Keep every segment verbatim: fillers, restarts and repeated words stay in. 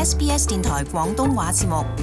S B S 電台廣東話節目。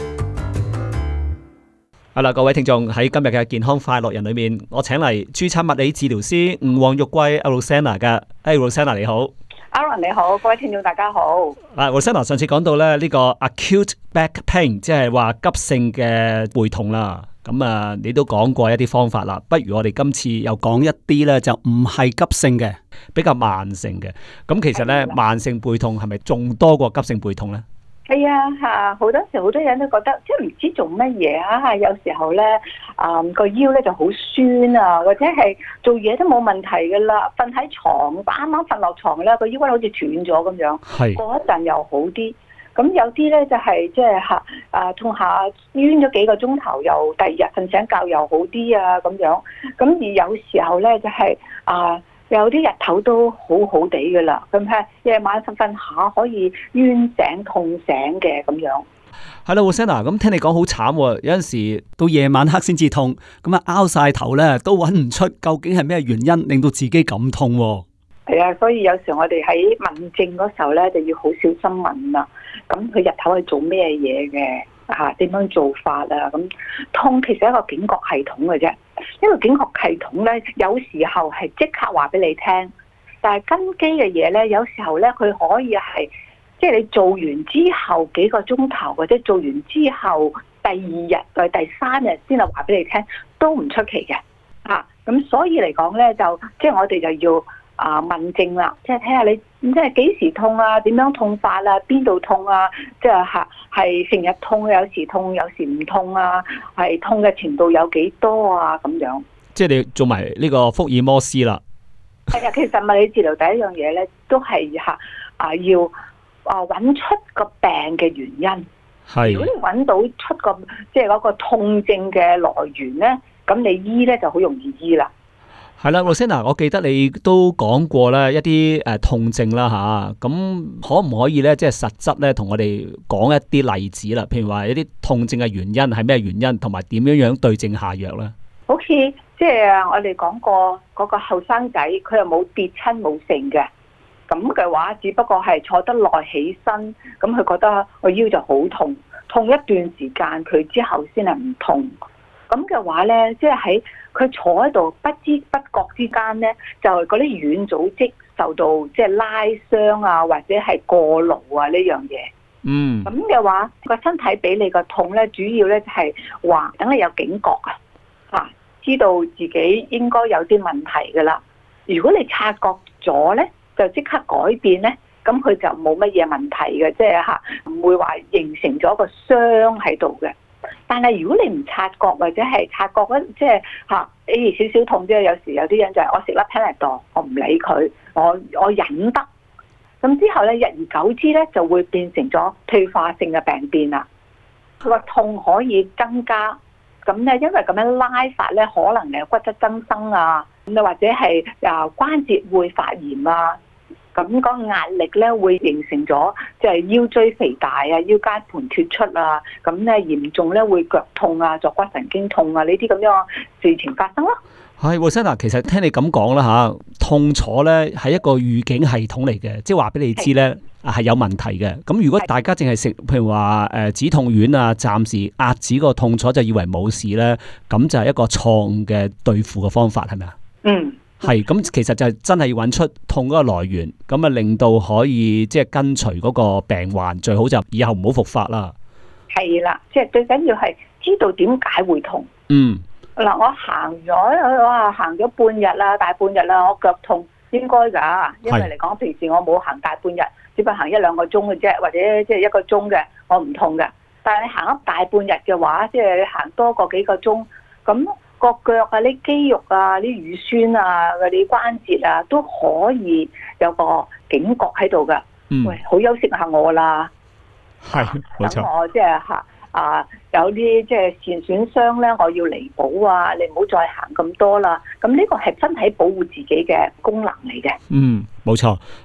好啦，各位聽眾，喺今日嘅健康快樂人裏面，我請嚟註冊物理治療師吳黃玉桂 Rosanna 嘅。誒 Rosanna 你好。 Alan 你好，各位聽眾大家好。 啊 Rosanna 上次講到咧呢個 acute back pain， 即係話急性嘅背痛啦。咁啊，你都講過一啲方法啦，不如我哋今次又講一啲咧，就唔係急性嘅，比較慢性嘅。咁其實咧，慢性背痛係咪仲多過急性背痛咧？ 係啊，嚇好多時好多人都覺得即係唔知做乜嘢啊，有時候咧啊個腰咧就好酸啊，或者係做嘢都冇問題噶啦，瞓喺床啱啱瞓落床咧個腰骨好似斷咗咁樣， 係過一陣又好啲。咁有啲咧就係即係嚇啊痛下冤咗幾個鐘頭，又第二日瞓醒覺又好啲啊咁樣。咁而有時候咧就係啊有啲日頭都好好地噶啦，咁係夜晚瞓瞓下可以冤醒痛醒嘅咁樣。 係啦 Rosanna 咁聽你講好慘喎，有陣時到夜晚黑先至痛，咁啊拗晒頭咧都揾唔出究竟係咩原因令到自己咁痛喎。 係啊，所以有時我哋喺問症嗰時候咧，就要好小心問啦。咁佢日頭係做咩嘢嘅？嚇點樣做法啊？咁痛其實係一個警覺系統嘅啫。呢個警覺系統咧，有時候係即刻話俾你聽，但係根基嘅嘢咧，有時候咧佢可以係即係你做完之後幾個鐘頭，或者做完之後第二日或第三日先係話俾你聽，都唔出奇嘅。嚇咁所以嚟講咧，就即係我哋就要。啊問症啦，即係睇下你即係幾時痛啊，點樣痛法啊，邊度痛啊，即係嚇係成日痛，有時痛，有時唔痛啊，係痛嘅程度有幾多啊咁樣。即係你做埋呢個福爾摩斯啦。 係啊，其實物理治療第一樣嘢咧，都係嚇啊要啊揾出個病嘅原因。係。如果你揾到出個即係嗰個痛症嘅來源咧，咁你醫咧就好容易醫啦。 係啦 Rosanna 我記得你都講過咧一啲誒痛症啦吓，咁可唔可以咧即係實質咧同我哋講一啲例子啦？譬如話一啲痛症嘅原因係咩原因，同埋點樣樣對症下藥咧？ 好似即係我哋講過嗰個後生仔，佢又冇跌親冇成嘅，咁嘅話只不過係坐得耐起身，咁佢覺得個腰就好痛，痛一段時間佢之後先係唔痛。咁嘅話咧，即係喺佢坐喺度不知不覺之間咧，就係嗰啲軟組織受到即係拉傷啊，或者係過勞啊呢樣嘢。嗯。咁嘅話，個身體俾你個痛咧，主要咧就係話等你有警覺啊，嚇知道自己應該有啲問題噶啦。如果你察覺咗咧，就即刻改變咧，咁佢就冇乜嘢問題嘅，即係嚇唔會話形成咗個傷喺度嘅。但係如果你唔察覺或者係察覺嗰即係嚇誒少少痛啫，有時有啲人就係我食粒 Panadol，我唔理佢，我我忍得。咁之後咧，日而久之咧就會變成咗退化性嘅病變啦。佢個痛可以增加，咁咧因為咁樣拉法咧，可能誒骨質增生啊，咁或者係啊關節會發炎啊。咁嗰個壓力咧會形成咗，即係腰椎肥大啊、腰間盤脫出啊，咁咧嚴重咧會腳痛啊、坐骨神經痛啊呢啲咁樣事情發生咯。 係 Rosanna 其實聽你咁講啦嚇，痛楚咧係一個預警系統嚟嘅，即係話俾你知咧係有問題嘅。咁如果大家淨係食譬如話誒止痛丸啊，暫時壓止個痛楚就以為冇事咧，咁就係一個錯誤嘅對付嘅方法，係咪啊？嗯。係咁，其實就係真係要揾出痛嗰個來源，咁啊令到可以即係跟隨嗰個病患，最好就以後唔好復發啦。係啦，即係最緊要係知道點解會痛。嗯。嗱，我行咗，我話行咗半日啦，大半日啦，我腳痛應該㗎，因為嚟講平時我冇行大半日，只不過行一兩個鐘嘅啫，或者即係一個鐘嘅，我唔痛嘅。但係你行咗大半日嘅話，即係你行多個幾個鐘，咁。個腳啊，啲肌肉啊，啲乳酸啊，嗰啲關節啊，都可以有個警覺喺度噶。嗯，喂，好休息下我啦。係，冇錯。等我即係吓啊，有啲即係腎損傷咧，我要彌補啊，你唔好再行咁多啦。咁呢個係身體保護自己嘅功能嚟嘅。嗯，冇錯。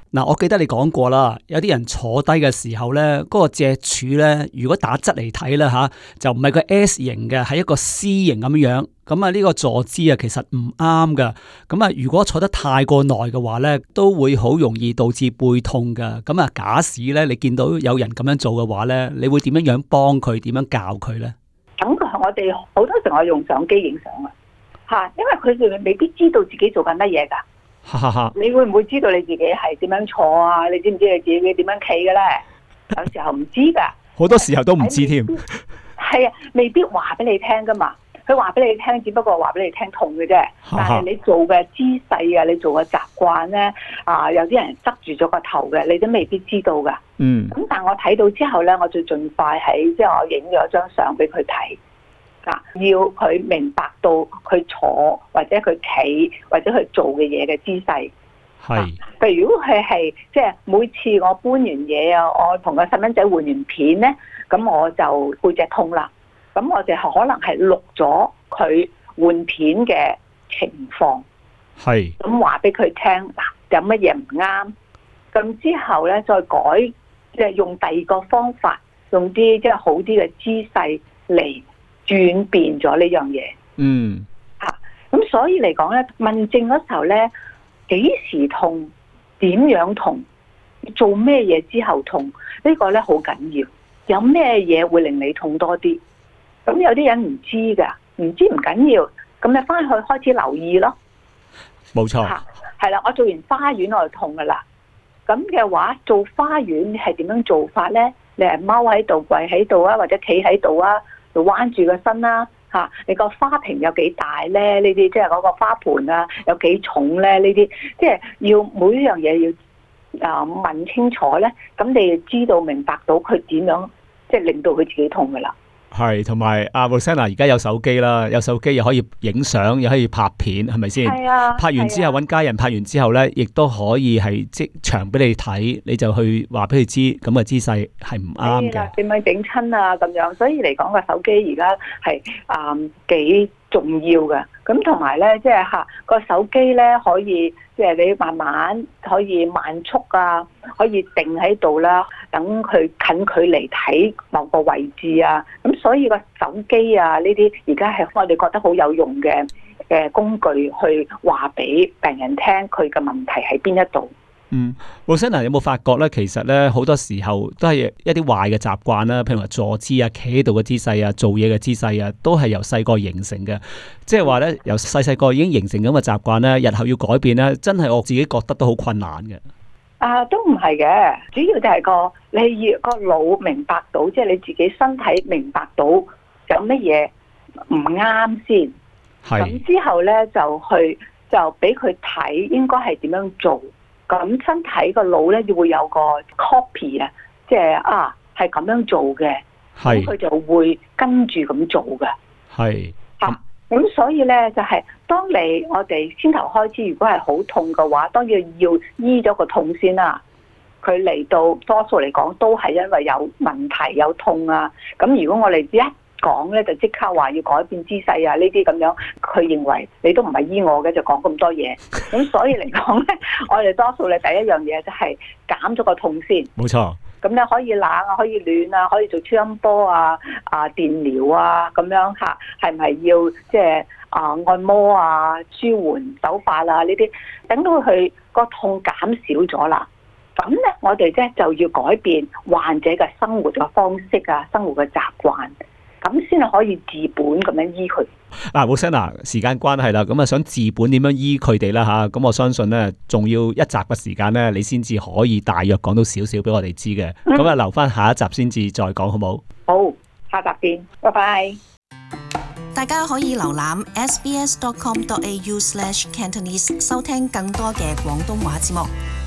嗱，我記得你講過啦，有啲人坐低嘅時候咧，嗰、那個脊柱咧，如果打側嚟睇咧吓，就唔係個 S 型嘅，係一個 C 型咁樣。咁啊，呢個坐姿啊，其實唔啱噶。咁啊，如果坐得太過耐嘅話咧，都會好容易導致背痛噶。咁啊，假使咧你見到有人咁樣做嘅話咧，你會點樣樣幫佢，點樣教佢咧？ 咁我哋好多時我用相機影相啊，吓，因為佢哋未必知道自己做緊乜嘢噶。你會唔會知道你自己係點樣坐啊？你知唔知你自己點樣企嘅咧？有時候唔知噶， 好多時候都唔知添。 係啊，未必話俾你聽噶嘛。佢話俾你聽，只不過話俾你聽痛嘅啫。但係你做嘅姿勢啊，你做嘅習慣咧，啊，有啲人側住咗個頭嘅，你都未必知道噶。嗯。咁但係我睇到之後咧，我就盡快喺即係我影咗張相俾佢睇。啊！要佢明白到佢坐或者佢企或者佢做嘅嘢嘅姿勢。係。譬如如果佢係即係每次我搬完嘢啊，我同個細蚊仔換完片咧，咁我就背脊痛啦。咁我哋可能係錄咗佢換片嘅情況。係。咁話俾佢聽，嗱，有乜嘢唔啱？咁之後咧再改，即係用第二個方法，用啲即係好啲嘅姿勢嚟轉變咗呢樣嘢。嗯，吓、啊，咁所以嚟講咧，問症嗰時候咧，幾時痛，點樣痛，做咩嘢之後痛，這個、呢個咧好緊要。有咩嘢會令你痛多啲？咁有啲人唔知噶，唔知唔緊要，咁你翻去開始留意咯。冇錯。吓、啊，係啦，我做完花園我就痛噶啦。咁嘅話，做花園你係點樣做法咧？你係踎喺度、跪喺度啊，或者企喺度啊？就彎住個身啦，嚇！你個花瓶有幾大咧？呢啲即係嗰個花盆啊，有幾重咧？呢啲即係要每一樣嘢要啊問清楚咧，咁你就知道明白到佢點樣，即係令到佢自己痛噶啦。係，同埋阿 Rosanna 而家有手機啦，有手機又可以影相，又可以拍片，係咪先？係啊。拍完之後揾家人拍完之後咧，亦都可以係即場俾你睇，你就去話俾佢知，咁嘅姿勢係唔啱嘅。點樣整親啊？咁樣，所以嚟講個手機而家係啊幾重要嘅。咁同埋咧，即係嚇個手機咧，可以即係你慢慢可以慢速啊，可以定喺度啦，等佢近距離睇某個位置啊。咁所以個手機啊呢啲而家係我哋覺得好有用嘅嘅工具，去話俾病人聽佢嘅問題喺邊一度。嗯，Rosanna有冇發覺咧？其實咧好多時候都係一啲壞嘅習慣啦，譬如話坐姿啊、企喺度嘅姿勢啊、做嘢嘅姿勢啊，都係由細個形成嘅。即係話咧，由細細個已經形成咁嘅習慣咧，日後要改變咧，真係我自己覺得都好困難嘅。啊，都唔係嘅，主要就係個你要個腦明白到，即係你自己身體明白到有乜嘢唔啱先。係。咁之後咧就去就俾佢睇應該係點樣做。咁身體個腦咧，就會有個 copy 啊，即係啊，係咁樣做嘅，咁佢就會跟住咁做嘅。係嚇，咁、啊、所以咧就係、是，當你我哋先頭開始，如果係好痛嘅話，當然要醫咗個痛先啦。佢嚟到多數嚟講都係因為有問題有痛啊。咁如果我哋一講咧就即刻話要改變姿勢啊，呢啲咁樣，佢認為你都唔係醫我嘅，就講咁多嘢。咁所以嚟講咧，我哋多數咧第一樣嘢就係減咗個痛先。冇錯。咁咧可以冷啊，可以暖啊，可以做超音波啊、啊電療啊咁樣嚇，係咪要即係啊按摩啊、舒緩手法啊呢啲，等到佢個痛減少咗啦。咁咧我哋咧就要改變患者嘅生活嘅方式啊，生活嘅習慣。咁先係可以治本咁樣醫佢。嗱，Rosanna，時間關係啦，咁啊想治本點樣醫佢哋啦吓，咁我相信咧，仲要一集嘅時間咧，你先至可以大約講到少少俾我哋知嘅。咁啊、嗯，留翻下一集先至再講，好唔好？好，下集見，拜拜。 大家可以瀏覽 s b s dot com dot a u slash cantonese 收聽更多嘅廣東話節目。